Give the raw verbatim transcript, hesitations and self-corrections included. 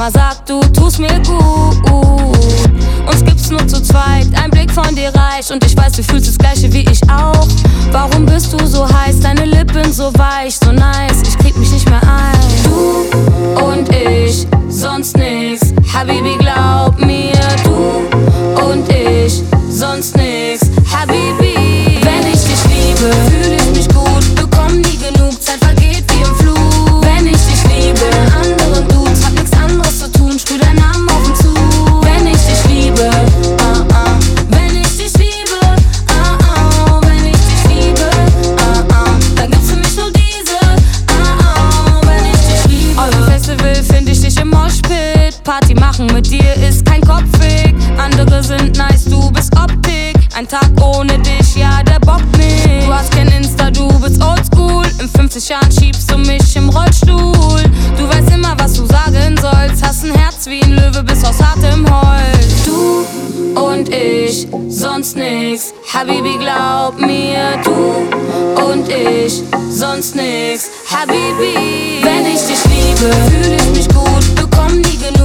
Mama sagt, du tust mir gut. Uns gibt's nur zu zweit, ein Blick von dir reicht. Und ich weiß, du fühlst das Gleiche wie ich auch. Warum bist du so heiß, deine Lippen so weich, so nice, ich krieg mich nicht mehr ein. Du und ich, sonst nix, Habibi, glaub mir. Du und ich, sonst nix, Habibi. Wenn ich dich liebe, fühl ich mich gut, bekomm nie genug, Zeit vergeht wie im Flug. Wenn ich dich liebe, anderen Dudes, hab nix anderes zu tun, sprüh deinen Namen auf und zu. Wenn ich dich liebe, ah ah, wenn ich dich liebe, ah ah, wenn ich dich liebe, ah ah, dann gibt's für mich nur diese, ah ah, wenn ich dich liebe. Auf dem Festival find ich dich im Moshpit, Party machen mit dir ist kein Kopfweg. Andere sind nice, du bist Optik, ein Tag ohne dich, ja, der bockt nicht. Du hast kein Insta, du bist oldschool, in fünfzig Jahren schiebst du mich im Rollstuhl. Du weißt immer, was du sagen sollst, hast ein Herz wie ein Löwe, bist aus hartem Holz. Du und ich, sonst nix, Habibi, glaub mir. Du und ich, sonst nix, Habibi. Wenn ich dich liebe, fühl ich mich gut, bekomm nie genug.